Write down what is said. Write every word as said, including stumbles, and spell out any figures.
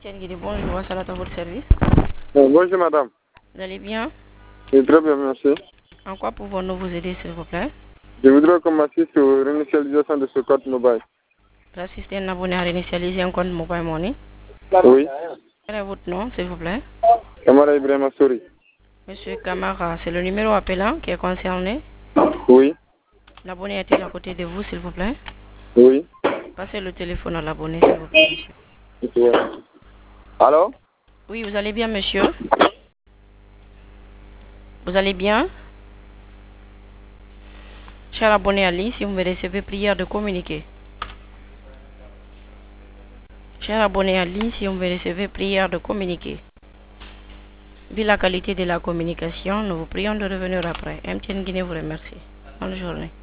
Tiens, Guédé, bonjour, Salat à votre service. Euh, bonjour madame. Vous allez bien? Oui, très bien, merci. En quoi pouvons-nous vous aider, s'il vous plaît? Je voudrais commencer sur l'initialisation de ce compte mobile. Pour assister un abonné à réinitialiser un compte mobile money. Oui. Quel est votre nom, s'il vous plaît? Kamara Ibrahima Souri. Monsieur Kamara, c'est le numéro appelant qui est concerné. Oui. L'abonné est-il à côté de vous, s'il vous plaît? Oui. Passez le téléphone à l'abonné, s'il vous plaît, monsieur. Allô? Oui, vous allez bien, monsieur? Vous allez bien? Cher abonné à ligne, si vous me recevez, prière de communiquer. Cher abonné à ligne, si vous me recevez, prière de communiquer. Vu la qualité de la communication, nous vous prions de revenir après. M T N Guinée vous remercie. Bonne journée.